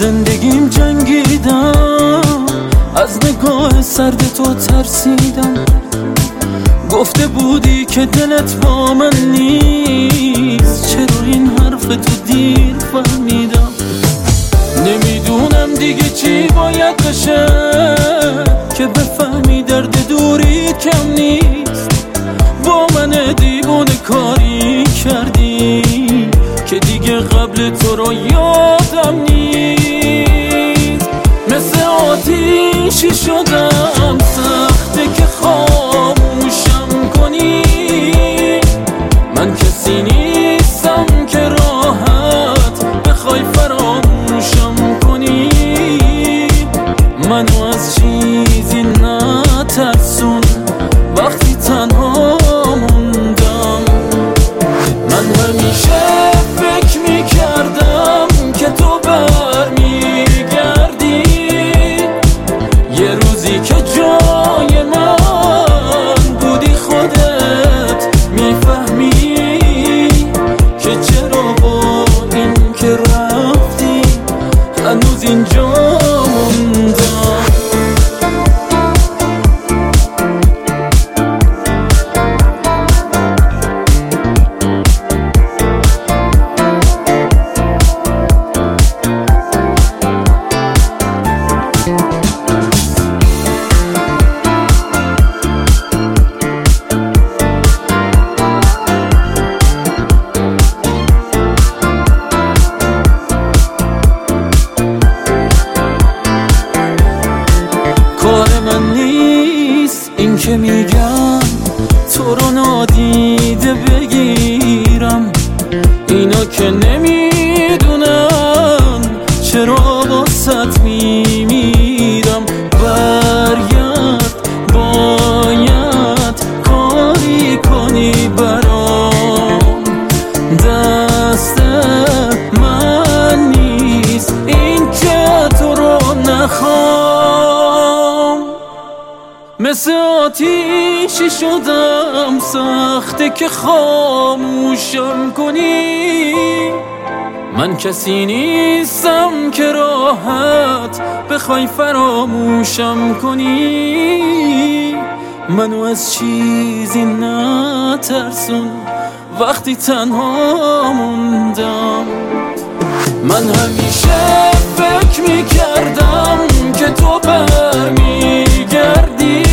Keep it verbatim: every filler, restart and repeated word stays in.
زندگیم جنگیدم، از نگاه سرد تو ترسیدم. گفته بودی که دلت با من نیست، چرا این حرف تو دیر فهمیدم. نمیدونم دیگه چی باید بشه که بفهمی درد دوری کم نیست. با من دیوونه کاری کردی که دیگه قبل تو رو یادم نیست. مثل آتیشی شدم، سخته که خاموشم کنی. من کسی نیستم که راحت بخوای فراموشم کنی. منو از چیزی نترسون وقتی تنها موندم. من همیشه فکر میکردم که تو برمیگردی، یه روزی که جای من بودی خودت میفهمی که چرا با این که رفتی هنوز اینجا موندم. کار من نیست این که میگم تو رو نادیده بگیرم. اینا که نمیدونن چرا واسط میمیرم. برگرد، باید کاری کنی برام. دست من نیست این که تو رو نخوام. مثل آتیشی شدم، سخته که خاموشم کنی. من کسی نیستم که راحت بخوای فراموشم کنی. منو از چیزی نترسون وقتی تنها موندم. من همیشه فکر میکردم که تو برمیگردی،